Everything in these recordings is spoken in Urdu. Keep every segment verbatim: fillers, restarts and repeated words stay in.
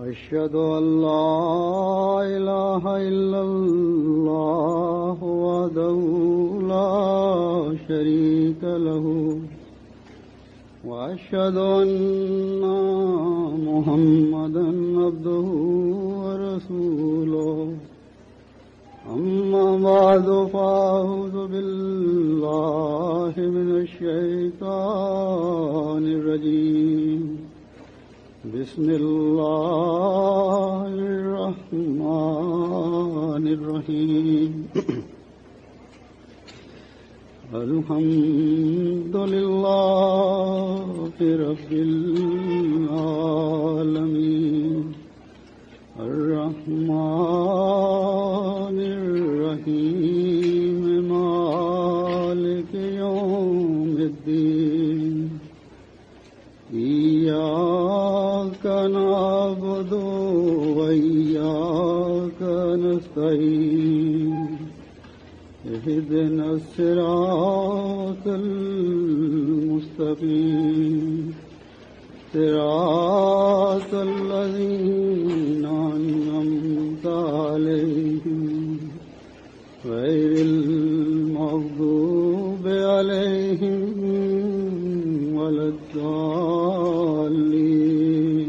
أشهد أن لا إله إلا الله وحده لا شريك له وأشهد أن محمدا عبده ورسوله أما بعد فأعوذ بالله من الشيطان الرجيم بسم الله الرحمن الرحيم الحمد لله رب العالمين الرحمن الرحيم مالك يوم الدين إياك نعبد وإياك نستعين اهدنا الصراط المستقيم صراط الذين أنعمت عليهم غير المغضوب عليهم ولا الضالين.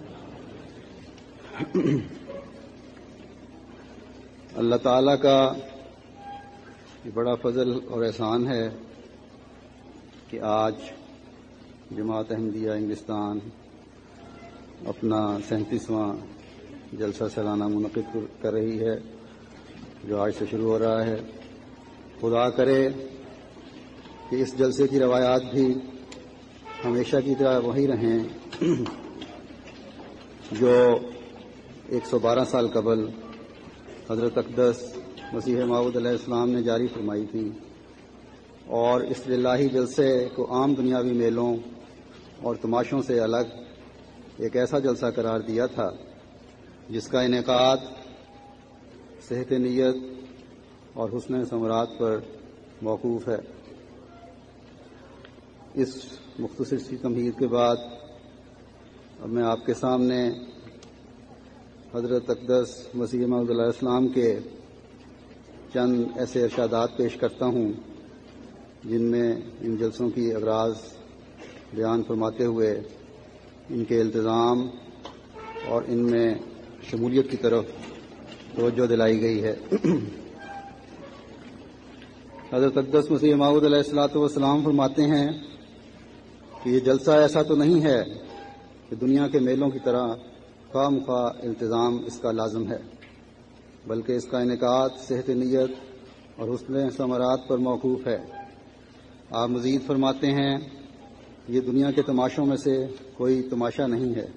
اللہ تعالیٰ کا یہ بڑا فضل اور احسان ہے کہ آج جماعت احمدیہ انگلستان اپنا سینتیسواں جلسہ سالانہ منعقد کر رہی ہے، جو آج سے شروع ہو رہا ہے. خدا کرے کہ اس جلسے کی روایات بھی ہمیشہ کی طرح وہی رہیں جو ایک سو بارہ سال قبل حضرت اقدس مسیح موعود علیہ السلام نے جاری فرمائی تھی، اور اس الہی جلسے کو عام دنیاوی میلوں اور تماشوں سے الگ ایک ایسا جلسہ قرار دیا تھا جس کا انعقاد صحت نیت اور حسن ثمرات پر موقوف ہے. اس مختصر سی تمہید کے بعد اب میں آپ کے سامنے حضرت اقدس مسیح موعود علیہ السلام کے چند ایسے ارشادات پیش کرتا ہوں جن میں ان جلسوں کی اغراض بیان فرماتے ہوئے ان کے التزام اور ان میں شمولیت کی طرف توجہ دلائی گئی ہے. حضرت اقدس مسیح موعود علیہ الصلوۃ والسلام فرماتے ہیں کہ یہ جلسہ ایسا تو نہیں ہے کہ دنیا کے میلوں کی طرح خواہ مخواہ التزام اس کا لازم ہے، بلکہ اس کا انعقاد صحت نیت اور حسن ثمرات پر موقوف ہے. آپ مزید فرماتے ہیں یہ دنیا کے تماشوں میں سے کوئی تماشا نہیں ہے.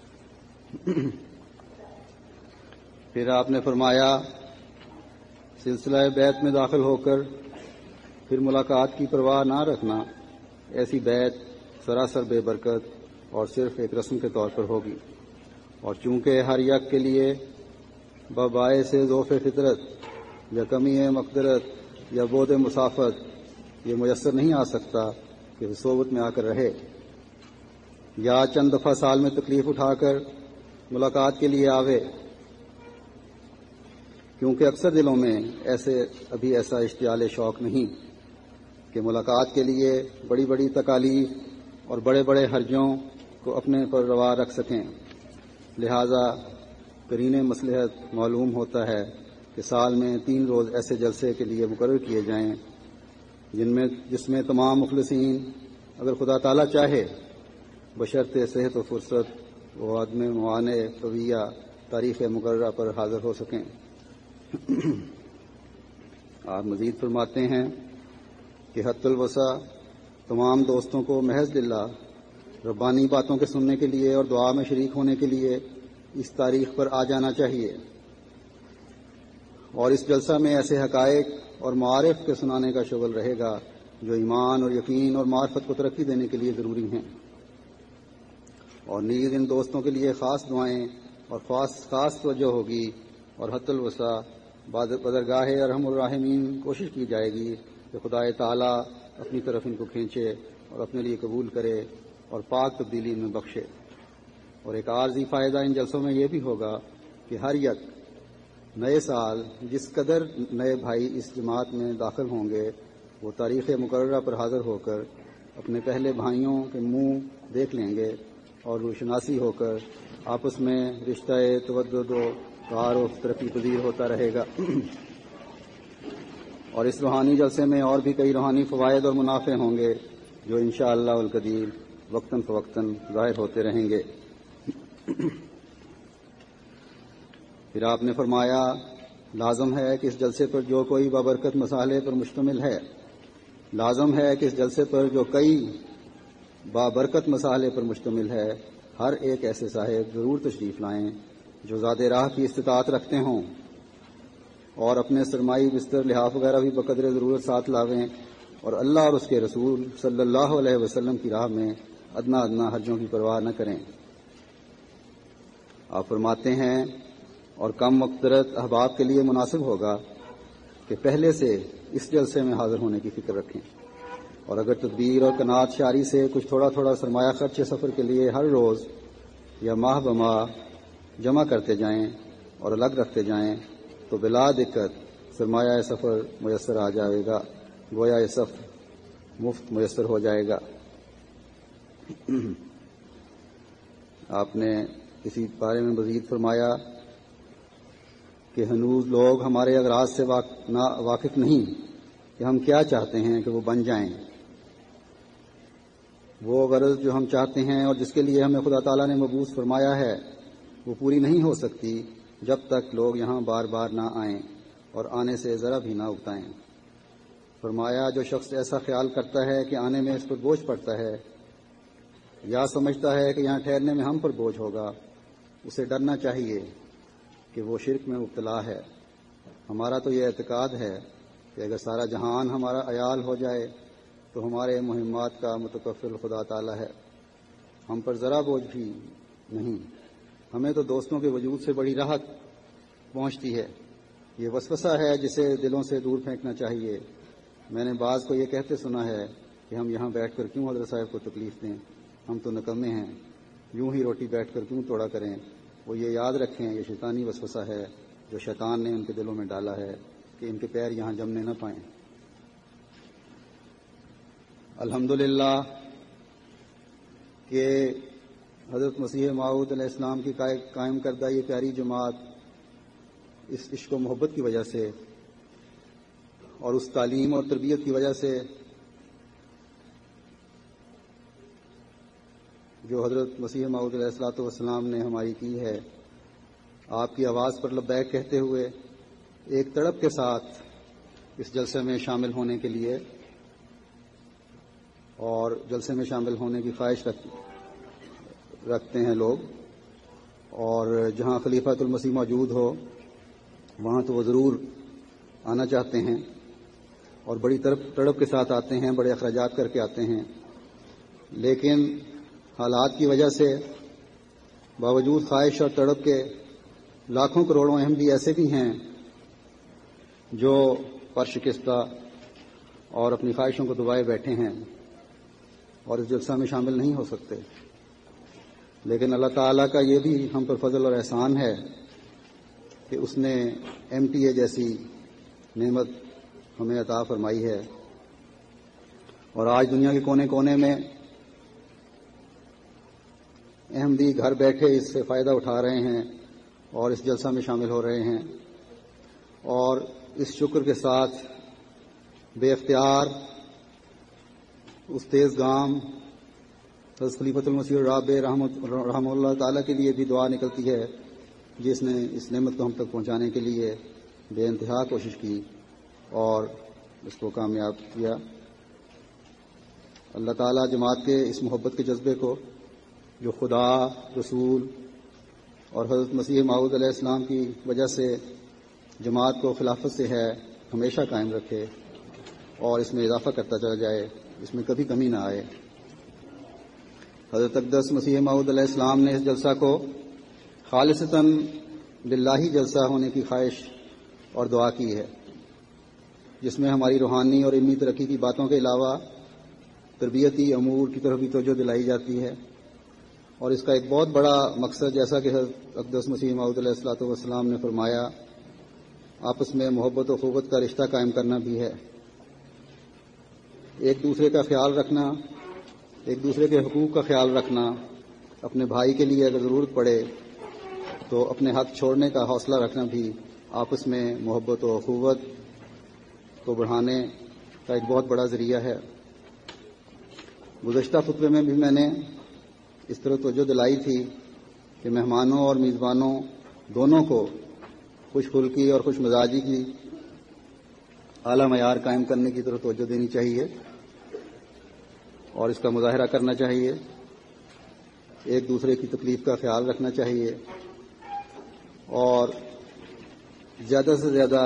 پھر آپ نے فرمایا سلسلہ بیعت میں داخل ہو کر پھر ملاقات کی پرواہ نہ رکھنا، ایسی بیعت سراسر بے برکت اور صرف ایک رسم کے طور پر ہوگی، اور چونکہ ہر یک کے لیے باعث ضعف فطرت یا کمی مقدرت یا بعد مسافت یہ میسر نہیں آ سکتا کہ صحبت میں آ کر رہے، یا چند دفعہ سال میں تکلیف اٹھا کر ملاقات کے لیے آوے، کیونکہ اکثر دلوں میں ایسے ابھی ایسا اشتعال شوق نہیں کہ ملاقات کے لیے بڑی بڑی تکالیف اور بڑے بڑے حرجوں کو اپنے پر روا رکھ سکیں. لہذا قرین مصلحت معلوم ہوتا ہے کہ سال میں تین روز ایسے جلسے کے لیے مقرر کیے جائیں جن میں جس میں تمام مخلصین اگر خدا تعالیٰ چاہے بشرط صحت و فرصت و عدم موانع قویہ تاریخ مقررہ پر حاضر ہو سکیں. آپ مزید فرماتے ہیں کہ حت الوسع تمام دوستوں کو محض للہ ربانی باتوں کے سننے کے لیے اور دعا میں شریک ہونے کے لیے اس تاریخ پر آ جانا چاہیے، اور اس جلسہ میں ایسے حقائق اور معارف کے سنانے کا شغل رہے گا جو ایمان اور یقین اور معرفت کو ترقی دینے کے لیے ضروری ہیں. اور نیز ان دوستوں کے لیے خاص دعائیں اور خاص خاص توجہ ہوگی، اور حت الوسع بدرگاہ ارحم الراحمین کوشش کی جائے گی کہ خدا تعالی اپنی طرف ان کو کھینچے اور اپنے لیے قبول کرے اور پاک تبدیلی میں بخشے. اور ایک عارضی فائدہ ان جلسوں میں یہ بھی ہوگا کہ ہر یک نئے سال جس قدر نئے بھائی اس جماعت میں داخل ہوں گے وہ تاریخ مقررہ پر حاضر ہو کر اپنے پہلے بھائیوں کے منہ دیکھ لیں گے اور روشناسی ہو کر آپس میں رشتہ تودد و تعارف ترقی پذیر ہوتا رہے گا. اور اس روحانی جلسے میں اور بھی کئی روحانی فوائد اور منافع ہوں گے جو انشاءاللہ القدیر وقتاً فوقتاً ظاہر ہوتے رہیں گے. پھر آپ نے فرمایا لازم ہے کہ اس جلسے پر جو کوئی بابرکت مسئلے پر مشتمل ہے لازم ہے کہ اس جلسے پر جو کئی بابرکت مسئلے پر مشتمل ہے ہر ایک ایسے صاحب ضرور تشریف لائیں جو زاد راہ کی استطاعت رکھتے ہوں اور اپنے سرمائی بستر لحاف وغیرہ بھی بقدر ضرورت ساتھ لاویں اور اللہ اور اس کے رسول صلی اللہ علیہ وسلم کی راہ میں ادنا ادنا حرجوں کی پرواہ نہ کریں. آپ فرماتے ہیں اور کم مقدرت احباب کے لیے مناسب ہوگا کہ پہلے سے اس جلسے میں حاضر ہونے کی فکر رکھیں اور اگر تدبیر اور قناعت شاری سے کچھ تھوڑا تھوڑا سرمایہ خرچ سفر کے لیے ہر روز یا ماہ بماہ جمع کرتے جائیں اور الگ رکھتے جائیں تو بلا دقت سرمایہ سفر میسر آ جائے گا، گویا یہ سفر مفت میسر ہو جائے گا. آپ نے اسی بارے میں مزید فرمایا کہ ہنوز لوگ ہمارے اغراض سے واقف نہیں کہ ہم کیا چاہتے ہیں کہ وہ بن جائیں. وہ غرض جو ہم چاہتے ہیں اور جس کے لیے ہمیں خدا تعالیٰ نے مبعوث فرمایا ہے وہ پوری نہیں ہو سکتی جب تک لوگ یہاں بار بار نہ آئیں اور آنے سے ذرا بھی نہ اکتائیں. فرمایا جو شخص ایسا خیال کرتا ہے کہ آنے میں اس پر بوجھ پڑتا ہے یا سمجھتا ہے کہ یہاں ٹھہرنے میں ہم پر بوجھ ہوگا اسے ڈرنا چاہیے کہ وہ شرک میں مبتلا ہے. ہمارا تو یہ اعتقاد ہے کہ اگر سارا جہان ہمارا عیال ہو جائے تو ہمارے مہمات کا متکفل خدا تعالی ہے، ہم پر ذرا بوجھ بھی نہیں. ہمیں تو دوستوں کے وجود سے بڑی راحت پہنچتی ہے. یہ وسوسہ ہے جسے دلوں سے دور پھینکنا چاہیے. میں نے بعض کو یہ کہتے سنا ہے کہ ہم یہاں بیٹھ کر کیوں حضرت صاحب کو تکلیف دیں، ہم تو نکمے ہیں، یوں ہی روٹی بیٹھ کر کیوں توڑا کریں. وہ یہ یاد رکھیں یہ شیطانی وسوسہ ہے جو شیطان نے ان کے دلوں میں ڈالا ہے کہ ان کے پیر یہاں جمنے نہ پائیں. الحمدللہ کہ حضرت مسیح موعود علیہ السلام کی قائم کردہ یہ پیاری جماعت اس عشق و محبت کی وجہ سے اور اس تعلیم اور تربیت کی وجہ سے جو حضرت مسیح موعود علیہ الصلوۃ والسلام نے ہماری کی ہے، آپ کی آواز پر لبیک کہتے ہوئے ایک تڑپ کے ساتھ اس جلسے میں شامل ہونے کے لیے اور جلسے میں شامل ہونے کی خواہش رکھتے ہیں لوگ، اور جہاں خلیفۃ المسیح موجود ہو وہاں تو وہ ضرور آنا چاہتے ہیں اور بڑی تڑپ کے ساتھ آتے ہیں، بڑے اخراجات کر کے آتے ہیں. لیکن حالات کی وجہ سے باوجود خواہش اور تڑپ کے لاکھوں کروڑوں احمدی ایسے بھی ہیں جو پر شکستہ اور اپنی خواہشوں کو دبائے بیٹھے ہیں اور اس جلسہ میں شامل نہیں ہو سکتے. لیکن اللہ تعالیٰ کا یہ بھی ہم پر فضل اور احسان ہے کہ اس نے ایم ٹی اے جیسی نعمت ہمیں عطا فرمائی ہے اور آج دنیا کے کونے کونے میں احمدی گھر بیٹھے اس سے فائدہ اٹھا رہے ہیں اور اس جلسہ میں شامل ہو رہے ہیں. اور اس شکر کے ساتھ بے اختیار اس تیز گام حضرت خلیفۃ المسیح الرابع رحمہ اللہ تعالیٰ کے لیے بھی دعا نکلتی ہے جس نے اس نعمت کو ہم تک پہنچانے کے لیے بے انتہا کوشش کی اور اس کو کامیاب کیا. اللہ تعالیٰ جماعت کے اس محبت کے جذبے کو جو خدا، رسول اور حضرت مسیح موعود علیہ السلام کی وجہ سے جماعت کو خلافت سے ہے ہمیشہ قائم رکھے اور اس میں اضافہ کرتا چلا جائے، اس میں کبھی کمی نہ آئے. حضرت اقدس مسیح موعود علیہ السلام نے اس جلسہ کو خالصتاً للہ جلسہ ہونے کی خواہش اور دعا کی ہے، جس میں ہماری روحانی اور علمی ترقی کی باتوں کے علاوہ تربیتی امور کی طرف بھی توجہ دلائی جاتی ہے اور اس کا ایک بہت بڑا مقصد، جیسا کہ حضرت اقدس مسیح موعود علیہ الصلوۃ والسلام نے فرمایا، آپس میں محبت و اخوت کا رشتہ قائم کرنا بھی ہے۔ ایک دوسرے کا خیال رکھنا، ایک دوسرے کے حقوق کا خیال رکھنا، اپنے بھائی کے لیے اگر ضرورت پڑے تو اپنے حق چھوڑنے کا حوصلہ رکھنا بھی آپس میں محبت و اخوت کو بڑھانے کا ایک بہت بڑا ذریعہ ہے۔ گزشتہ خطبے میں بھی میں نے اس طرح توجہ دلائی تھی کہ مہمانوں اور میزبانوں دونوں کو خوش خلقی اور خوش مزاجی کی اعلیٰ معیار قائم کرنے کی طرف توجہ دینی چاہیے اور اس کا مظاہرہ کرنا چاہیے، ایک دوسرے کی تکلیف کا خیال رکھنا چاہیے اور زیادہ سے زیادہ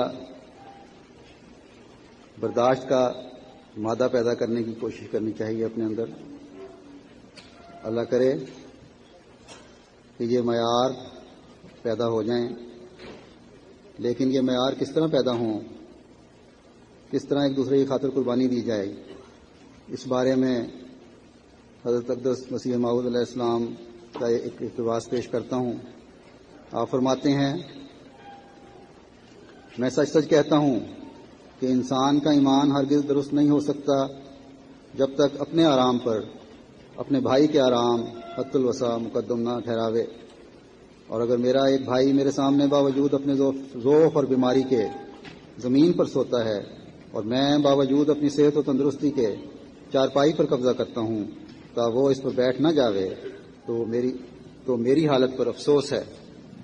برداشت کا مادہ پیدا کرنے کی کوشش کرنی چاہیے اپنے اندر۔ اللہ کرے کہ یہ معیار پیدا ہو جائیں، لیکن یہ معیار کس طرح پیدا ہوں، کس طرح ایک دوسرے کی خاطر قربانی دی جائے، اس بارے میں حضرت اقدس مسیح موعود علیہ السلام کا ایک اقتباس پیش کرتا ہوں۔ آپ فرماتے ہیں، میں سچ سچ کہتا ہوں کہ انسان کا ایمان ہرگز درست نہیں ہو سکتا جب تک اپنے آرام پر اپنے بھائی کے آرام حد الوسع مقدم نہ ٹھہراوے، اور اگر میرا ایک بھائی میرے سامنے باوجود اپنے ذوق اور بیماری کے زمین پر سوتا ہے اور میں باوجود اپنی صحت و تندرستی کے چارپائی پر قبضہ کرتا ہوں تا وہ اس پر بیٹھ نہ جاوے تو میری تو میری حالت پر افسوس ہے۔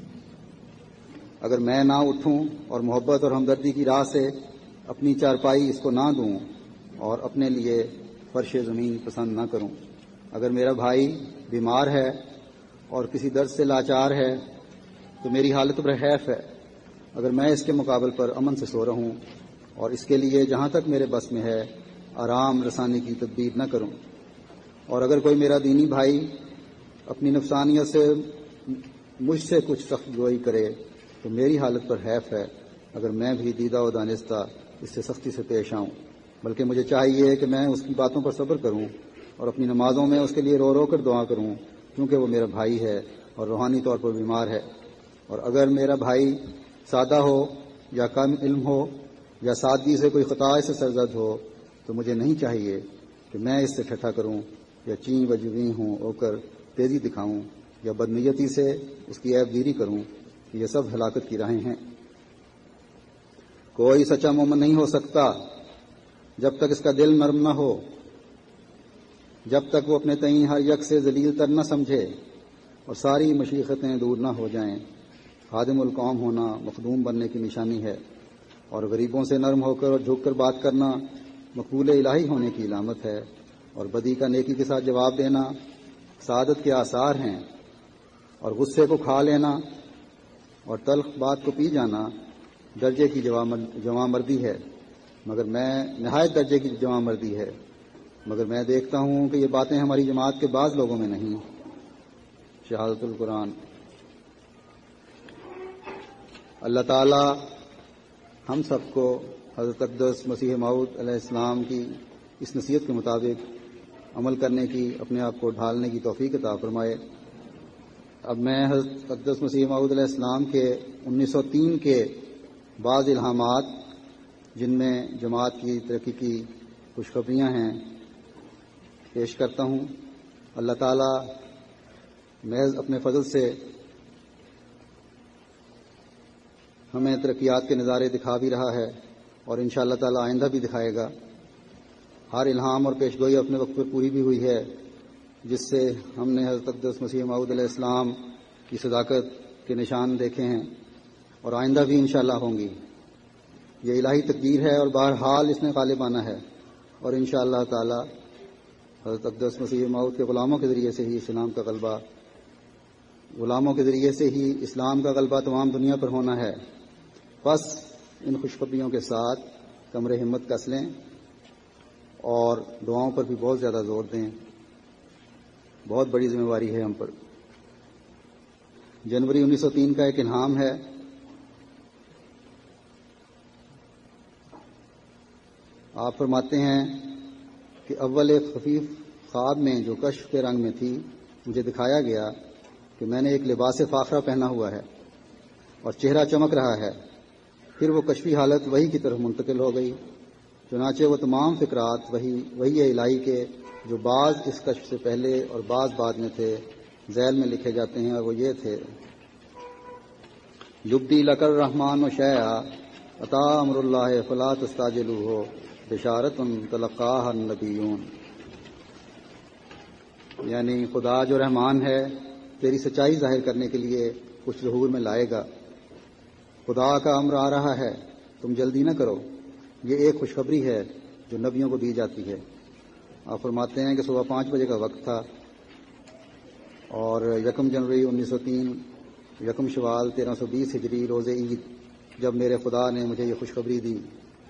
اگر میں نہ اٹھوں اور محبت اور ہمدردی کی راہ سے اپنی چارپائی اس کو نہ دوں اور اپنے لیے فرش زمین پسند نہ کروں، اگر میرا بھائی بیمار ہے اور کسی درد سے لاچار ہے تو میری حالت پر حیف ہے اگر میں اس کے مقابل پر امن سے سو رہوں اور اس کے لیے جہاں تک میرے بس میں ہے آرام رسانے کی تدبیر نہ کروں، اور اگر کوئی میرا دینی بھائی اپنی نفسانیت سے مجھ سے کچھ سخت گوئی کرے تو میری حالت پر حیف ہے اگر میں بھی دیدہ و دانستہ اس سے سختی سے پیش آؤں، بلکہ مجھے چاہیے کہ میں اس کی باتوں پر صبر کروں اور اپنی نمازوں میں اس کے لیے رو رو کر دعا کروں، کیونکہ وہ میرا بھائی ہے اور روحانی طور پر بیمار ہے۔ اور اگر میرا بھائی سادہ ہو یا کم علم ہو یا سادگی سے کوئی خطا سے سرزد ہو تو مجھے نہیں چاہیے کہ میں اس سے ٹھٹھا کروں یا چین و جویں ہوں ہو کر تیزی دکھاؤں یا بدنیتی سے اس کی عیب گیری کروں، یہ سب ہلاکت کی راہیں ہیں۔ کوئی سچا مومن نہیں ہو سکتا جب تک اس کا دل نرم نہ ہو، جب تک وہ اپنے تئیں ہر یک سے ذلیل تر نہ سمجھے اور ساری مشیقتیں دور نہ ہو جائیں۔ خادم القوم ہونا مخدوم بننے کی نشانی ہے، اور غریبوں سے نرم ہو کر اور جھک کر بات کرنا مقبول الہی ہونے کی علامت ہے، اور بدی کا نیکی کے ساتھ جواب دینا سعادت کے آثار ہیں، اور غصے کو کھا لینا اور تلخ بات کو پی جانا درجے کی جواں مردی ہے، مگر میں نہایت درجے کی جواں مردی ہے مگر میں دیکھتا ہوں کہ یہ باتیں ہماری جماعت کے بعض لوگوں میں نہیں۔ شہادت القرآن۔ اللہ تعالی ہم سب کو حضرت اقدس مسیح موعود علیہ السلام کی اس نصیحت کے مطابق عمل کرنے کی، اپنے آپ کو ڈھالنے کی توفیق عطا فرمائے۔ اب میں حضرت اقدس مسیح موعود علیہ السلام کے انیس سو تین کے بعض الہامات جن میں جماعت کی ترقی کی خوشخبریاں ہیں پیش کرتا ہوں۔ اللہ تعالی محض اپنے فضل سے ہمیں ترقیات کے نظارے دکھا بھی رہا ہے اور انشاءاللہ تعالی آئندہ بھی دکھائے گا۔ ہر الہام اور پیشگوئی اپنے وقت پر پوری بھی ہوئی ہے، جس سے ہم نے حضرت اقدس مسیح موعود علیہ السلام کی صداقت کے نشان دیکھے ہیں اور آئندہ بھی انشاءاللہ ہوں گی۔ یہ الہی تقدیر ہے اور بہرحال اس نے غالب آنا ہے، اور انشاءاللہ تعالی حضرت اقدس مسیح موعود کے غلاموں کے ذریعے سے ہی اسلام کا غلبہ غلاموں کے ذریعے سے ہی اسلام کا غلبہ تمام دنیا پر ہونا ہے۔ بس ان خوشخبریوں کے ساتھ کمر ہمت کس لیں اور دعاؤں پر بھی بہت زیادہ زور دیں، بہت بڑی ذمہ داری ہے ہم پر۔ جنوری انیس سو تین کا ایک الہام ہے، آپ فرماتے ہیں کہ اول ایک خفیف خواب میں جو کشف کے رنگ میں تھی مجھے دکھایا گیا کہ میں نے ایک لباس فاخرہ پہنا ہوا ہے اور چہرہ چمک رہا ہے۔ پھر وہ کشفی حالت وحی کی طرف منتقل ہو گئی۔ چنانچہ وہ تمام فکرات وحی وحی الہی کے جو بعض اس کشف سے پہلے اور بعض بعد میں تھے ذیل میں لکھے جاتے ہیں، اور وہ یہ تھے: یبدی لک الرحمن و شیعہ عطا امر اللہ فلا تستعجلوہ بشارت تلقاہ النبیون، یعنی خدا جو رحمان ہے تیری سچائی ظاہر کرنے کے لیے کچھ ظہور میں لائے گا۔ خدا کا امر آ رہا ہے، تم جلدی نہ کرو، یہ ایک خوشخبری ہے جو نبیوں کو دی جاتی ہے۔ آپ فرماتے ہیں کہ صبح پانچ بجے کا وقت تھا اور یکم جنوری انیس سو تین یکم شوال تیرہ سو بیس ہجری روز عید جب میرے خدا نے مجھے یہ خوشخبری دی۔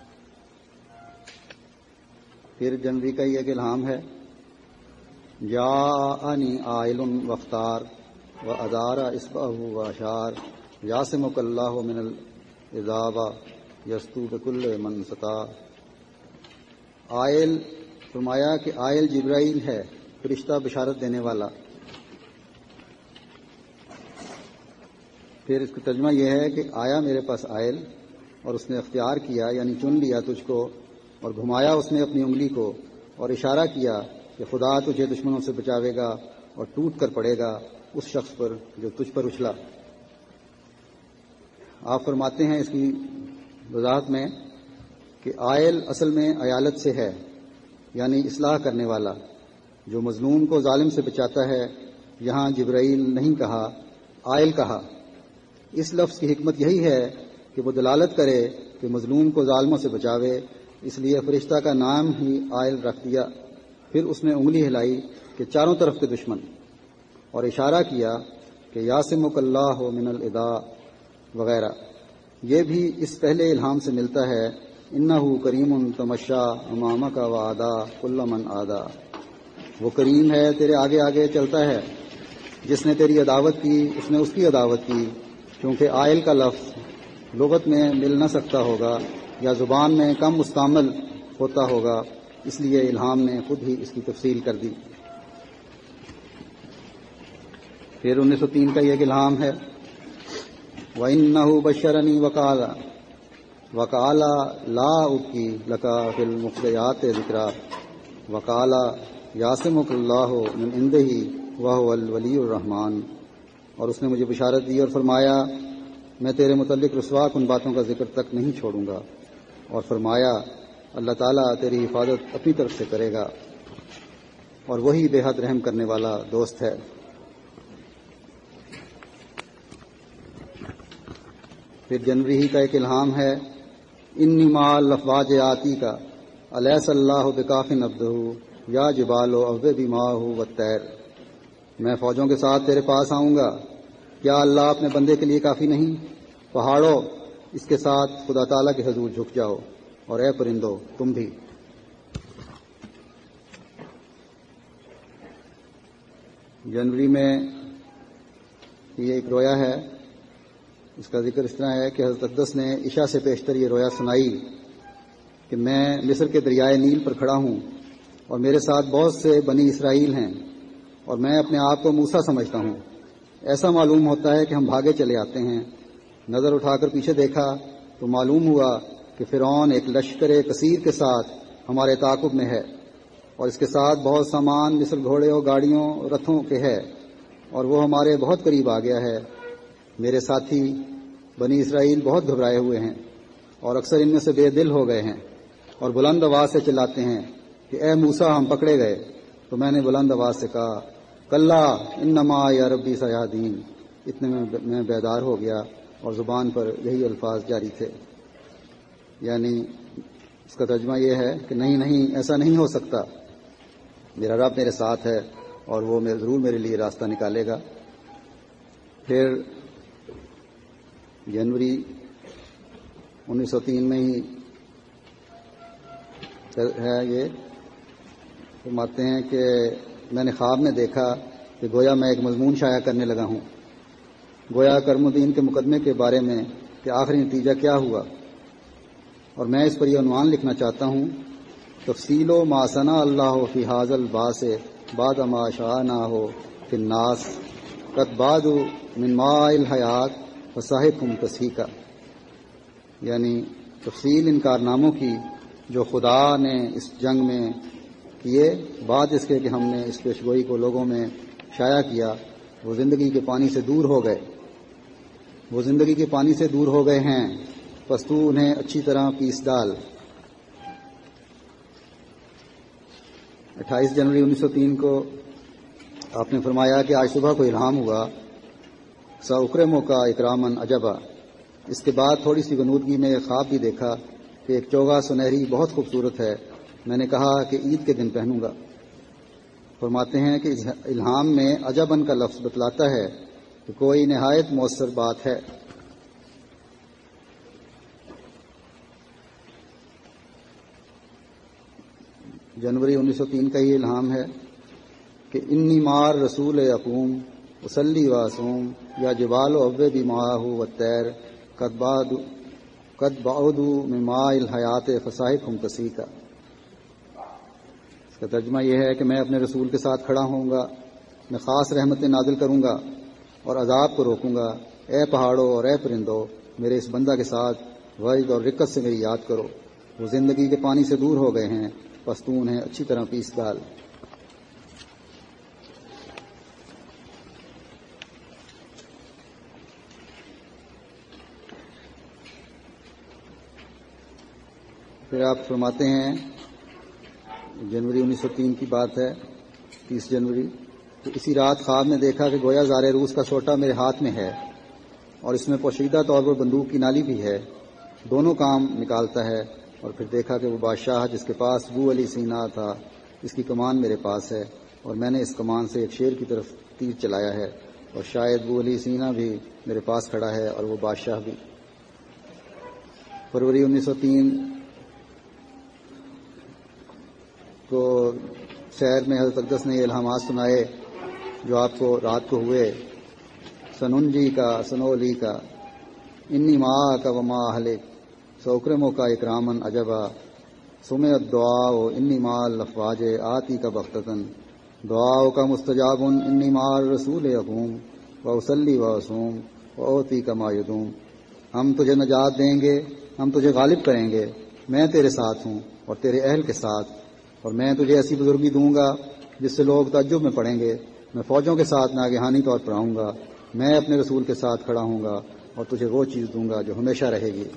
پھر جنوری کا یہ ایک الہام ہے: جاءنی عائل وافطار و ادار اصبعہ و اشار یاسمک اللہ من الاذابہ یستو بکل من ستا۔ عائل فرمایا کہ عائل جبرائیل ہے، فرشتہ بشارت دینے والا۔ پھر اس کا ترجمہ یہ ہے کہ آیا میرے پاس عائل اور اس نے اختیار کیا، یعنی چن لیا تجھ کو، اور گھمایا اس نے اپنی انگلی کو اور اشارہ کیا کہ خدا تجھے دشمنوں سے بچاوے گا اور ٹوٹ کر پڑے گا اس شخص پر جو تجھ پر اچھلا۔ آپ فرماتے ہیں اس کی وضاحت میں کہ عائل اصل میں عیالت سے ہے، یعنی اصلاح کرنے والا جو مظلوم کو ظالم سے بچاتا ہے۔ یہاں جبرائیل نہیں کہا، عائل کہا۔ اس لفظ کی حکمت یہی ہے کہ وہ دلالت کرے کہ مظلوم کو ظالموں سے بچاوے، اس لیے فرشتہ کا نام ہی عائل رکھ دیا۔ پھر اس نے انگلی ہلائی کہ چاروں طرف کے دشمن، اور اشارہ کیا کہ یاسمک اللہ من الاذى وغیرہ۔ یہ بھی اس پہلے الہام سے ملتا ہے: انہ کریم تمشا امامک وعدا کل من عادا۔ وہ کریم ہے، تیرے آگے آگے چلتا ہے، جس نے تیری عداوت کی اس نے اس کی عداوت کی۔ کیونکہ عائل کا لفظ لغت میں مل نہ سکتا ہوگا یا زبان میں کم مستعمل ہوتا ہوگا، اس لیے الہام نے خود ہی اس کی تفصیل کر دی۔ پھر انیس سو تین کا یہ ایک الہام ہے: وَإِنَّهُ بَشَّرَنِي وَقَالَ وَقَالَ لَا أُبْقِي لَكَ فِي الْمُخْزَيَاتِ ذِكْرًا وَقَالَ يَعْصِمُكَ اللَّهُ مِنْ عِنْدِهِ وَهُوَ الْوَلِيُّ الرَّحْمَٰنُ۔ اور اس نے مجھے بشارت دی اور فرمایا میں تیرے متعلق رسوا کن باتوں کا ذکر تک نہیں چھوڑوں گا، اور فرمایا اللہ تعالیٰ تیری حفاظت اپنی طرف سے کرے گا اور وہی بے حد رحم کرنے والا دوست ہے۔ پھر جنوری ہی کا ایک الہام ہے: انی مع الافواج آتی کا الیس اللہ بکاف عبدہ یا جبال اوبی ماہ والطیر۔ میں فوجوں کے ساتھ تیرے پاس آؤں گا، کیا اللہ اپنے بندے کے لیے کافی نہیں؟ پہاڑوں اس کے ساتھ خدا تعالیٰ کے حضور جھک جاؤ، اور اے پرندو تم بھی۔ جنوری میں یہ ایک رویا ہے، اس کا ذکر اس طرح ہے کہ حضرت اقدس نے عشاء سے پیشتر یہ رویا سنائی کہ میں مصر کے دریائے نیل پر کھڑا ہوں اور میرے ساتھ بہت سے بنی اسرائیل ہیں، اور میں اپنے آپ کو موسیٰ سمجھتا ہوں۔ ایسا معلوم ہوتا ہے کہ ہم بھاگے چلے آتے ہیں۔ نظر اٹھا کر پیچھے دیکھا تو معلوم ہوا کہ فرعون ایک لشکر کثیر کے ساتھ ہمارے تعاقب میں ہے، اور اس کے ساتھ بہت سامان مصر گھوڑے اور گاڑیوں رتھوں کے ہے، اور وہ ہمارے بہت قریب آ گیا ہے۔ میرے ساتھی بنی اسرائیل بہت گھبرائے ہوئے ہیں اور اکثر ان میں سے بے دل ہو گئے ہیں، اور بلند آواز سے چلاتے ہیں کہ اے موسیٰ ہم پکڑے گئے۔ تو میں نے بلند آواز سے کہا کلا انما یا ربی سیادین۔ اتنے میں میں بیدار ہو گیا اور زبان پر یہی الفاظ جاری تھے، یعنی اس کا ترجمہ یہ ہے کہ نہیں نہیں ایسا نہیں ہو سکتا، میرا رب میرے ساتھ ہے اور وہ ضرور میرے لیے راستہ نکالے گا۔ پھر جنوری انیس سو تین میں ہی ہے یہ فرماتے ہیں کہ میں نے خواب میں دیکھا کہ گویا میں ایک مضمون شائع کرنے لگا ہوں، گویا کرم الدین کے مقدمے کے بارے میں کہ آخری نتیجہ کیا ہوا، اور میں اس پر یہ عنوان لکھنا چاہتا ہوں: تفصیل و ما صنع اللہ فی ھذا البعث بعد ما شاء نہ ہو فی الناس قد بعدوا من ماء الحیات فصاحبہم تسحیقا، یعنی تفصیل ان کارناموں کی جو خدا نے اس جنگ میں کیے بعد اس کے کہ ہم نے اس پیشگوئی کو لوگوں میں شائع کیا، وہ زندگی کے پانی سے دور ہو گئے وہ زندگی کے پانی سے دور ہو گئے ہیں، پس تو انہیں اچھی طرح پیس ڈال۔ اٹھائیس جنوری انیس سو تین کو آپ نے فرمایا کہ آج صبح کو الہام ہوا، ساکرمو کا اکرامن عجبا۔ اس کے بعد تھوڑی سی غنودگی میں ایک خواب بھی دیکھا کہ ایک چوگا سنہری بہت خوبصورت ہے، میں نے کہا کہ عید کے دن پہنوں گا۔ فرماتے ہیں کہ الہام میں عجبن کا لفظ بتلاتا ہے کہ کوئی نہایت مؤثر بات ہے۔ جنوری انیس سو تین کا یہ الہام ہے کہ انی مار رسول اقوم اسلی و اسوم یا جبال و ابے بھی ماہ و تیر قد بعدوا من ماء الحیات فصاحبہم تسحیقا۔ اس کا ترجمہ یہ ہے کہ میں اپنے رسول کے ساتھ کھڑا ہوں گا، میں خاص رحمتیں نازل کروں گا اور عذاب کو روکوں گا۔ اے پہاڑوں اور اے پرندوں، میرے اس بندہ کے ساتھ وعظ اور رکت سے میری یاد کرو، وہ زندگی کے پانی سے دور ہو گئے ہیں، پس تو انہیں اچھی طرح پیس ڈال۔ پھر آپ فرماتے ہیں جنوری انیس سو تین کی بات ہے، تیس جنوری، تو اسی رات خواب میں دیکھا کہ گویا زار روس کا سوٹا میرے ہاتھ میں ہے اور اس میں پوشیدہ طور پر بندوق کی نالی بھی ہے، دونوں کام نکالتا ہے۔ اور پھر دیکھا کہ وہ بادشاہ جس کے پاس بو علی سینا تھا، اس کی کمان میرے پاس ہے اور میں نے اس کمان سے ایک شیر کی طرف تیر چلایا ہے، اور شاید بو علی سینا بھی میرے پاس کھڑا ہے اور وہ بادشاہ بھی۔ فروری انیس سو تین کو شہر میں حضرت اقدس نے یہ الہامات سنائے جو آپ کو رات کو ہوئے، سننجی کا سنولی کا انی ماں کا وما اہلک سوکرموں کا اکرامن عجبا سمعت دعا و انی مال افواج آتی کا بختتن دعاؤں کا مستجاب انی مال رسول اقوم و اسلی و اسوم و اوتی کا مایدوم۔ ہم تجھے نجات دیں گے، ہم تجھے غالب کریں گے، میں تیرے ساتھ ہوں اور تیرے اہل کے ساتھ، اور میں تجھے ایسی بزرگی دوں گا جس سے لوگ تعجب میں پڑیں گے، میں فوجوں کے ساتھ ناگہانی طور پر آؤں گا، میں اپنے رسول کے ساتھ کھڑا ہوں گا اور تجھے وہ چیز دوں گا جو ہمیشہ رہے گی۔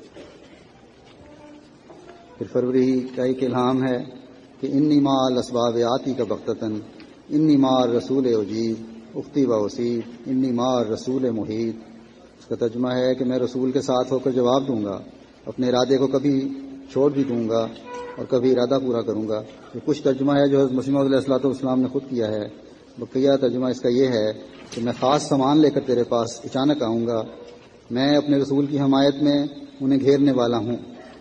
پھر فروری کا ایک الہام ہے کہ انی مال اسباب آتی کا بختتن انی مار رسول اجیب اختی و وسیب انی مار رسول محیط۔ اس کا ترجمہ ہے کہ میں رسول کے ساتھ ہو کر جواب دوں گا، اپنے ارادے کو کبھی چھوڑ بھی دوں گا اور کبھی ارادہ پورا کروں گا۔ یہ کچھ ترجمہ ہے جو حضرت مسیح موعود علیہ الصلوۃ والسلام نے خود کیا ہے، بقیہ ترجمہ اس کا یہ ہے کہ میں خاص سامان لے کر تیرے پاس اچانک آؤں گا، میں اپنے رسول کی حمایت میں انہیں گھیرنے والا ہوں۔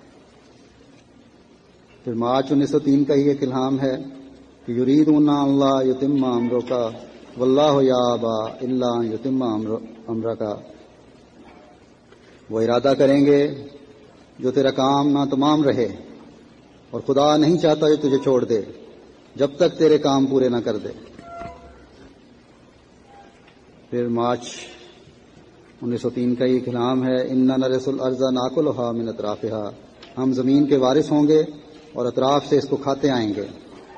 پھر مارچ انیس سو تین کا ہی ایک الہام ہے کہ یریدون اللہ یتم امرہ کا واللہ یابا الا یتم امرہ کا، وہ ارادہ کریں گے جو تیرا کام نہ تمام رہے، اور خدا نہیں چاہتا جو تجھے چھوڑ دے جب تک تیرے کام پورے نہ کر دے۔ پھر مارچ انیس سو تین کا یہ کلام ہے انا نرث الارض ناکلھا من اطرافھا، ہم زمین کے وارث ہوں گے اور اطراف سے اس کو کھاتے آئیں گے۔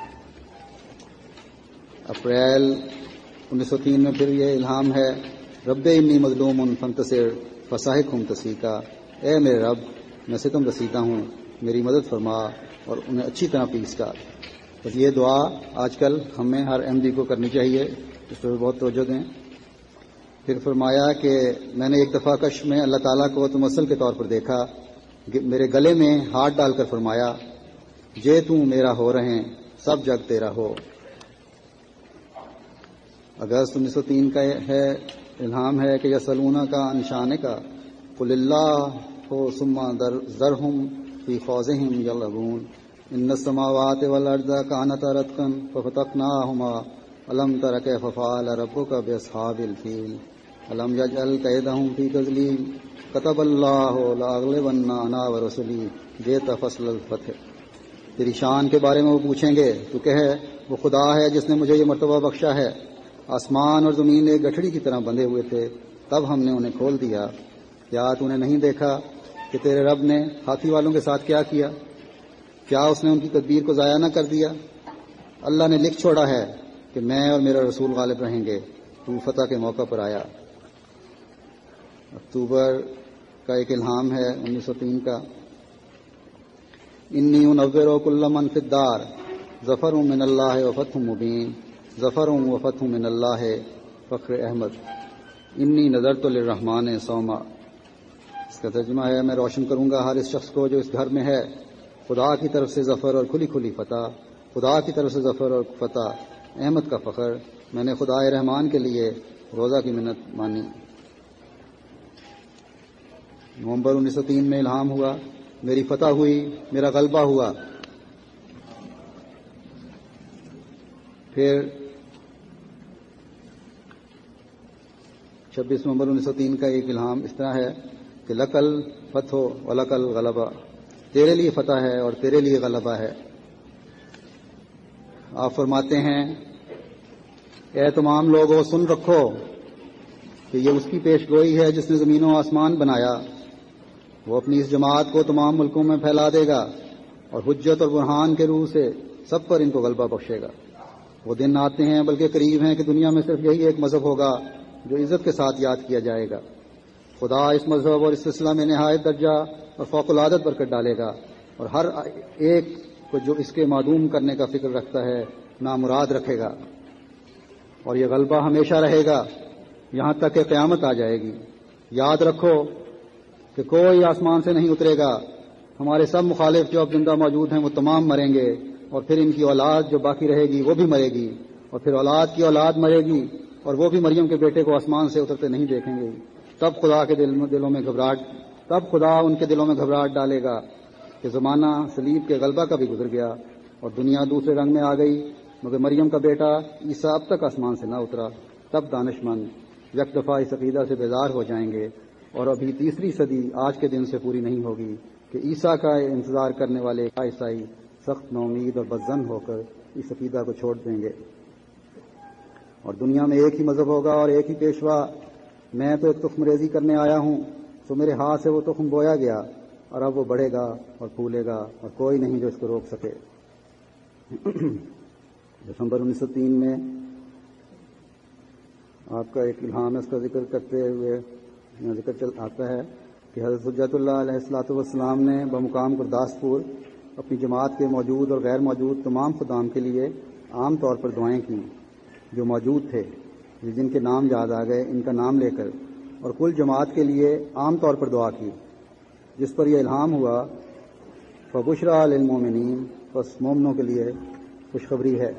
اپریل انیس سو تین میں پھر یہ الہام ہے رب انی مظلوم فانتصر فصاحبہم تسحیقا، اے میرے رب میں ستم رسیدہ ہوں، میری مدد فرما اور انہیں اچھی طرح پیس ڈال۔ تو یہ دعا آج کل ہمیں ہر احمدی کو کرنی چاہیے، اس پر بہت توجہ دیں۔ پھر فرمایا کہ میں نے ایک دفعہ کش میں اللہ تعالیٰ کو تمثل کے طور پر دیکھا، میرے گلے میں ہاتھ ڈال کر فرمایا جے تو میرا ہو رہے سب جگ تیرا ہو۔ اگست انیس سو تین کا ہے الہام ہے کہ یسلونہ کا نشانے کا قل اللہ ہو ثم ذرہم فی خوضہم یلعبون ان السماوات والارض کانتا رتقا ففتقناہما الم تر کیف فعل ربک باصحاب الفیل الم یجعل کیدہم فی تضلیل کتب اللہ لاغلبن انا ورسلی جئت فصل الفتح۔ تیری شان کے بارے میں وہ پوچھیں گے تو کہے وہ خدا ہے جس نے مجھے یہ مرتبہ بخشا ہے، آسمان اور زمین ایک گٹھڑی کی طرح بندھے ہوئے تھے، تب ہم نے انہیں کھول دیا۔ کیا تو نے نہیں دیکھا کہ تیرے رب نے ہاتھی والوں کے ساتھ کیا کیا؟ کیا اس نے ان کی تدبیر کو ضائع نہ کر دیا؟ اللہ نے لکھ چھوڑا ہے کہ میں اور میرا رسول غالب رہیں گے۔ تو فتح کے موقع پر آیا۔ اکتوبر کا ایک الہام ہے انیس سو تین کا۔ انی انور کل من فی الدار ظفر من اللہ و فتح مبین ظفر و فتح من اللہ فخر احمد انی نظرت للرحمن صوما۔ اس کا ترجمہ ہے میں روشن کروں گا ہر اس شخص کو جو اس گھر میں ہے، خدا کی طرف سے ظفر اور کھلی کھلی فتح، خدا کی طرف سے ظفر اور فتح، احمد کا فخر۔ میں نے خدا رحمان کے لیے روزہ کی منت مانی۔ نومبر انیس سو تین میں الہام ہوا، میری فتح ہوئی، میرا غلبہ ہوا۔ پھر چھبیس نومبر انیس سو تین کا ایک الہام اس طرح ہے کہ لکل فتح و لکل غلبہ، تیرے لیے فتح ہے اور تیرے لیے غلبہ ہے۔ آپ فرماتے ہیں اے تمام لوگوں سن رکھو کہ یہ اس کی پیش گوئی ہے جس نے زمین و آسمان بنایا۔ وہ اپنی اس جماعت کو تمام ملکوں میں پھیلا دے گا اور حجت اور برہان کے روح سے سب پر ان کو غلبہ بخشے گا۔ وہ دن آتے ہیں بلکہ قریب ہیں کہ دنیا میں صرف یہی ایک مذہب ہوگا جو عزت کے ساتھ یاد کیا جائے گا۔ خدا اس مذہب اور اس سلسلہ میں نہایت درجہ اور فوق العادت برکت ڈالے گا، اور ہر ایک کو جو اس کے معدوم کرنے کا فکر رکھتا ہے نامراد رکھے گا، اور یہ غلبہ ہمیشہ رہے گا یہاں تک کہ قیامت آ جائے گی۔ یاد رکھو کہ کوئی آسمان سے نہیں اترے گا، ہمارے سب مخالف جو اب زندہ موجود ہیں وہ تمام مریں گے، اور پھر ان کی اولاد جو باقی رہے گی وہ بھی مرے گی، اور پھر اولاد کی اولاد مرے گی، اور وہ بھی مریم کے بیٹے کو آسمان سے اترتے نہیں دیکھیں گے۔ تب خدا کے دل دلوں میں گھبراہٹ تب خدا ان کے دلوں میں گھبراہٹ ڈالے گا کہ زمانہ صلیب کے غلبہ کا بھی گزر گیا اور دنیا دوسرے رنگ میں آ گئی، مگر مریم کا بیٹا عیسیٰ اب تک آسمان سے نہ اترا۔ تب دانش مند یک دفعہ اس عقیدہ سے بیزار ہو جائیں گے، اور ابھی تیسری صدی آج کے دن سے پوری نہیں ہوگی کہ عیسیٰ کا انتظار کرنے والے عیسائی سخت نومید اور بدظن ہو کر اس عقیدہ کو چھوڑ دیں گے، اور دنیا میں ایک ہی مذہب ہوگا اور ایک ہی پیشوا۔ میں تو ایک تخم ریزی کرنے آیا ہوں، تو میرے ہاتھ سے وہ تخم بویا گیا، اور اب وہ بڑھے گا اور پھولے گا اور کوئی نہیں جو اس کو روک سکے۔ دسمبر انیس سو تین میں آپ کا ایک الہام ہے، اس کا ذکر کرتے ہوئے ذکر چل آتا ہے کہ حضرت حجت اللہ علیہ الصلوۃ والسلام نے بمقام گرداسپور اپنی جماعت کے موجود اور غیر موجود تمام خدام کے لیے عام طور پر دعائیں کی جو موجود تھے، جن کے نام یاد آ گئے ان کا نام لے کر، اور کل جماعت کے لیے عام طور پر دعا کی، جس پر یہ الہام ہوا فبشریٰ للمؤمنین، بس مومنوں کے لیے خوشخبری ہے۔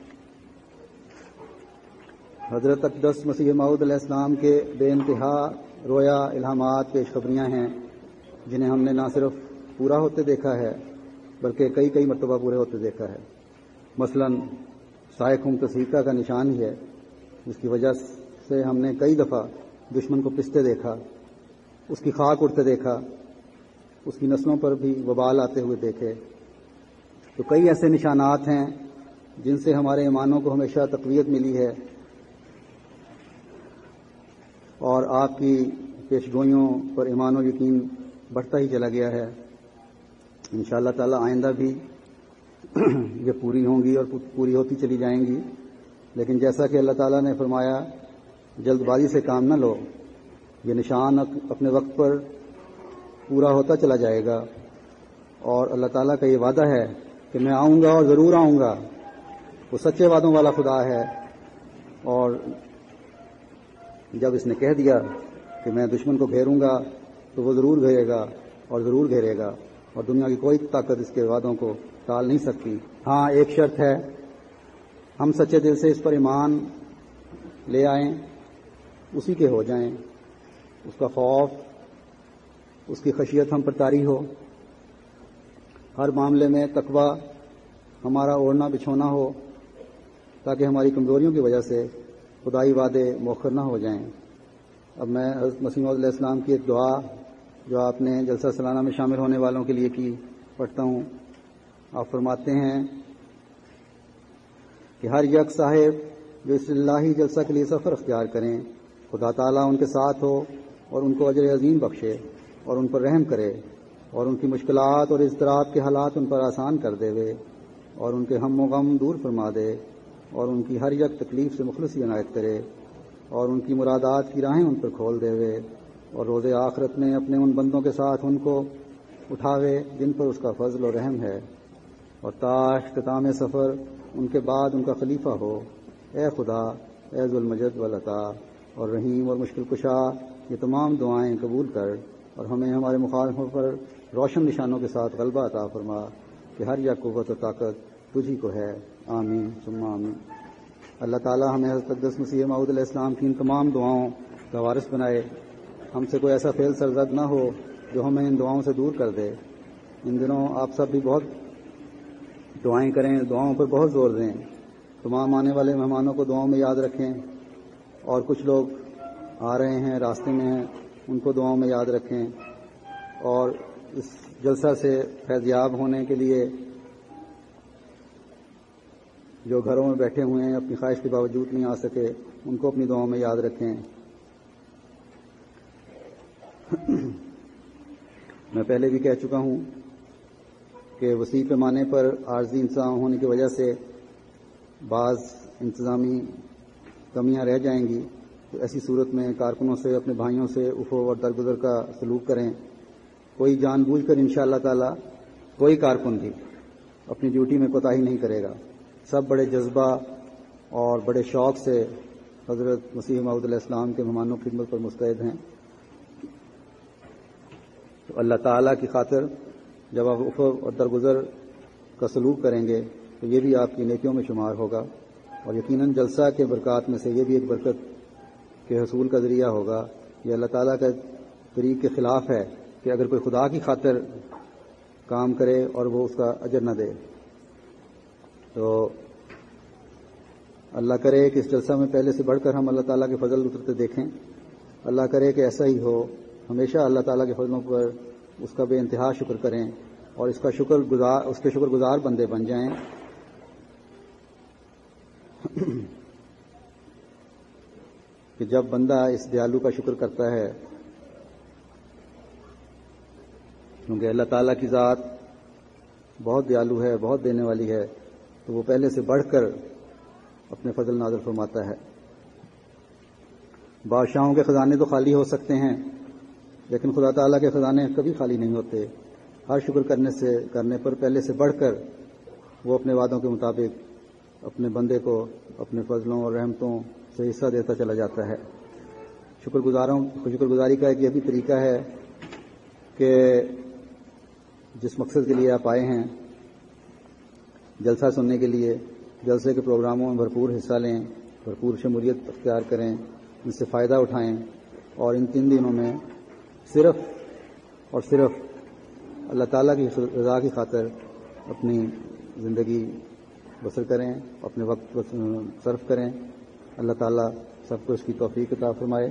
حضرت اقدس مسیح موعود علیہ السلام کے بے انتہا رویا الہامات پیش خبریاں ہیں، جنہیں ہم نے نہ صرف پورا ہوتے دیکھا ہے بلکہ کئی کئی مرتبہ پورے ہوتے دیکھا ہے۔ مثلاً سائقم تصحیقہ کا نشان ہی ہے، جس کی وجہ سے ہم نے کئی دفعہ دشمن کو پستے دیکھا، اس کی خاک اڑتے دیکھا، اس کی نسلوں پر بھی وبال آتے ہوئے دیکھے۔ تو کئی ایسے نشانات ہیں جن سے ہمارے ایمانوں کو ہمیشہ تقویت ملی ہے، اور آپ کی پیشگوئیوں پر ایمان و یقین بڑھتا ہی چلا گیا ہے۔ انشاءاللہ تعالی آئندہ بھی یہ پوری ہوں گی اور پوری ہوتی چلی جائیں گی، لیکن جیسا کہ اللہ تعالیٰ نے فرمایا جلد بازی سے کام نہ لو، یہ نشان اپنے وقت پر پورا ہوتا چلا جائے گا، اور اللہ تعالیٰ کا یہ وعدہ ہے کہ میں آؤں گا اور ضرور آؤں گا۔ وہ سچے وعدوں والا خدا ہے، اور جب اس نے کہہ دیا کہ میں دشمن کو گھیروں گا تو وہ ضرور گھیرے گا اور ضرور گھیرے گا، اور دنیا کی کوئی طاقت اس کے وعدوں کو ٹال نہیں سکتی۔ ہاں ایک شرط ہے، ہم سچے دل سے اس پر ایمان لے آئیں، اسی کے ہو جائیں، اس کا خوف، اس کی خشیت ہم پر طاری ہو، ہر معاملے میں تقویٰ ہمارا اوڑھنا بچھونا ہو، تاکہ ہماری کمزوریوں کی وجہ سے خدائی وعدے مؤخر نہ ہو جائیں۔ اب میں حضرت مسیح موعود علیہ السلام کی ایک دعا جو آپ نے جلسہ سالانہ میں شامل ہونے والوں کے لیے کی پڑھتا ہوں۔ آپ فرماتے ہیں کہ ہر یک صاحب جو اس اللہ جلسہ کے لیے سفر اختیار کریں، خدا تعالیٰ ان کے ساتھ ہو اور ان کو اجر عظیم بخشے اور ان پر رحم کرے اور ان کی مشکلات اور اضطراب کے حالات ان پر آسان کر دے وے اور ان کے ہم و غم دور فرما دے اور ان کی ہر یک تکلیف سے مخلصی عنایت کرے اور ان کی مرادات کی راہیں ان پر کھول دے وے اور روز آخرت میں اپنے ان بندوں کے ساتھ ان کو اٹھاوے جن پر اس کا فضل و رحم ہے اور تا اختتام سفر ان کے بعد ان کا خلیفہ ہو۔ اے خدا، اے ذو المجد والعطا اور رحیم اور مشکل کشا، یہ تمام دعائیں قبول کر اور ہمیں ہمارے مخالفوں پر روشن نشانوں کے ساتھ غلبہ عطا فرما کہ ہر یا قوت و طاقت تجھی کو ہے۔ آمین ثم آمین۔ اللہ تعالیٰ ہمیں حضرت اقدس مسیح موعود علیہ السلام کی ان تمام دعاؤں کا وارث بنائے، ہم سے کوئی ایسا فعل سرزد نہ ہو جو ہمیں ان دعاؤں سے دور کر دے۔ ان دنوں آپ سب بھی بہت دعائیں کریں، دعاؤں پر بہت زور دیں، تمام آنے والے مہمانوں کو دعاؤں میں یاد رکھیں اور کچھ لوگ آ رہے ہیں راستے میں ہیں ان کو دعاؤں میں یاد رکھیں اور اس جلسہ سے فیضیاب ہونے کے لیے جو گھروں میں بیٹھے ہوئے ہیں اپنی خواہش کے باوجود نہیں آ سکے ان کو اپنی دعاؤں میں یاد رکھیں۔ میں پہلے بھی کہہ چکا ہوں کہ وسیع پیمانے پر عارضی انتظام ہونے کی وجہ سے بعض انتظامی کمیاں رہ جائیں گی، تو ایسی صورت میں کارکنوں سے اپنے بھائیوں سے عفو اور درگزر کا سلوک کریں۔ کوئی جان بوجھ کر انشاءاللہ تعالی کوئی کارکن بھی اپنی ڈیوٹی میں کوتاہی نہیں کرے گا، سب بڑے جذبہ اور بڑے شوق سے حضرت مسیح موعود علیہ السلام کے مہمانوں کی خدمت پر مستعد ہیں۔ تو اللہ تعالیٰ کی خاطر جب آپ عفو اور درگزر کا سلوک کریں گے تو یہ بھی آپ کی نیکیوں میں شمار ہوگا اور یقیناً جلسہ کے برکات میں سے یہ بھی ایک برکت کے حصول کا ذریعہ ہوگا۔ یہ اللہ تعالیٰ کا طریق کے خلاف ہے کہ اگر کوئی خدا کی خاطر کام کرے اور وہ اس کا اجر نہ دے۔ تو اللہ کرے کہ اس جلسہ میں پہلے سے بڑھ کر ہم اللہ تعالیٰ کے فضل اترتے دیکھیں۔ اللہ کرے کہ ایسا ہی ہو، ہمیشہ اللہ تعالیٰ کے فضلوں پر اس کا بے انتہا شکر کریں اور اس کا شکر گزار اس کے شکر گزار بندے بن جائیں۔ کہ جب بندہ اس دیالو کا شکر کرتا ہے، کیونکہ اللہ تعالیٰ کی ذات بہت دیالو ہے، بہت دینے والی ہے، تو وہ پہلے سے بڑھ کر اپنے فضل نازل فرماتا ہے۔ بادشاہوں کے خزانے تو خالی ہو سکتے ہیں لیکن خدا تعالیٰ کے خزانے کبھی خالی نہیں ہوتے۔ ہر شکر کرنے سے کرنے پر پہلے سے بڑھ کر وہ اپنے وعدوں کے مطابق اپنے بندے کو اپنے فضلوں اور رحمتوں سے حصہ دیتا چلا جاتا ہے۔ شکر گزاروں شکر گزاری کا ایک یہ بھی طریقہ ہے کہ جس مقصد کے لیے آپ آئے ہیں، جلسہ سننے کے لیے، جلسے کے پروگراموں میں بھرپور حصہ لیں، بھرپور شمولیت اختیار کریں، ان سے فائدہ اٹھائیں اور ان تین دنوں میں صرف اور صرف اللہ تعالیٰ کی رضا کی خاطر اپنی زندگی بسر کریں، اپنے وقت صرف کریں۔ اللہ تعالیٰ سب کو اس کی توفیق عطا فرمائے۔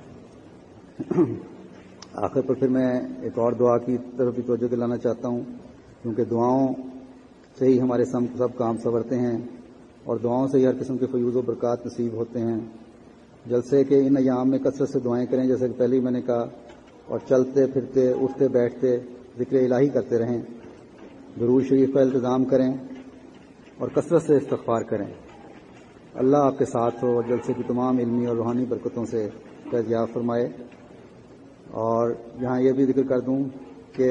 آخر پر پھر میں ایک اور دعا کی طرف بھی توجہ دلانا چاہتا ہوں، کیونکہ دعاؤں سے ہی ہمارے سب کام سنورتے ہیں اور دعاؤں سے ہی ہر قسم کے فیوز و برکات نصیب ہوتے ہیں۔ جلسے کے ان ایام میں کثرت سے دعائیں کریں، جیسے کہ پہلے ہی میں نے کہا، اور چلتے پھرتے اٹھتے بیٹھتے ذکر الہی کرتے رہیں، درود شریف کا التزام کریں اور کثرت سے استغفار کریں۔ اللہ آپ کے ساتھ ہو اور جلسے کی تمام علمی اور روحانی برکتوں سے فیضیاب فرمائے۔ اور یہاں یہ بھی ذکر کر دوں کہ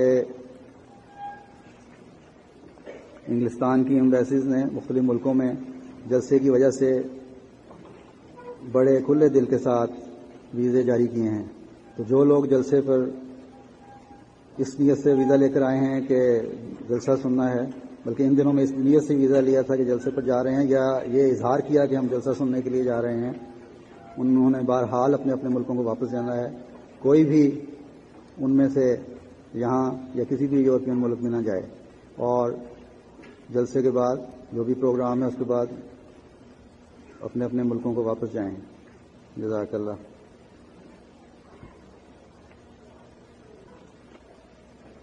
انگلستان کی ایمبیسیز نے مختلف ملکوں میں جلسے کی وجہ سے بڑے کھلے دل کے ساتھ ویزے جاری کیے ہیں۔ تو جو لوگ جلسے پر اس نیت سے ویزا لے کر آئے ہیں کہ جلسہ سننا ہے، بلکہ ان دنوں میں اس نیت سے ویزا لیا تھا کہ جلسے پر جا رہے ہیں، یا یہ اظہار کیا کہ ہم جلسہ سننے کے لیے جا رہے ہیں، انہوں نے بہرحال اپنے اپنے ملکوں کو واپس جانا ہے۔ کوئی بھی ان میں سے یہاں یا کسی بھی یورپین ملک میں نہ جائے، اور جلسے کے بعد جو بھی پروگرام ہے اس کے بعد اپنے اپنے ملکوں کو واپس جائیں۔ جزاک اللہ۔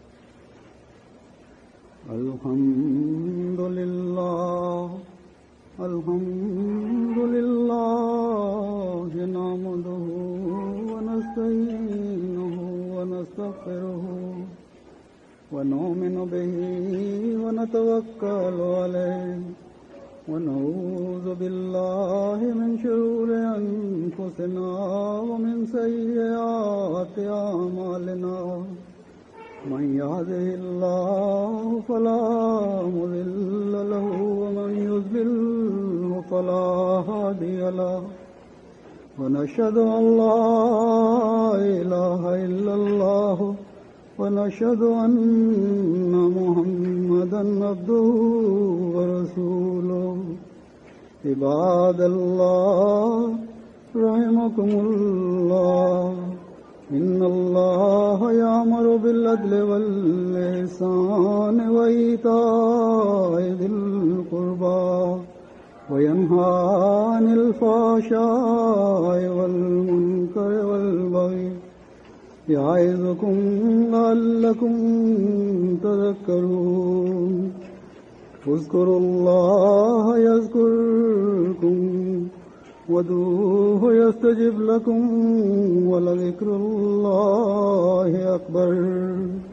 الحمد للہ الحمد لله نحمده ونستعينه ونستغفره ونؤمن به ونتوكل عليه ونعوذ بالله من شرور أنفسنا ومن سيئات أعمالنا من يهده الله فلا مضل له ومن يضلل فلا هادي له ونشهد أن لا إله إلا الله ونشهد أن محمدا عبده ورسوله عباد الله رحمكم الله إن الله يأمر بالعدل والإحسان وإيتاء ذي القربى وينهى عن الفحشاء والمنكر والبغي يعظكم لعلكم تذكرون اذكروا الله يذكركم وادعوه يستجب لكم ولذكر الله أكبر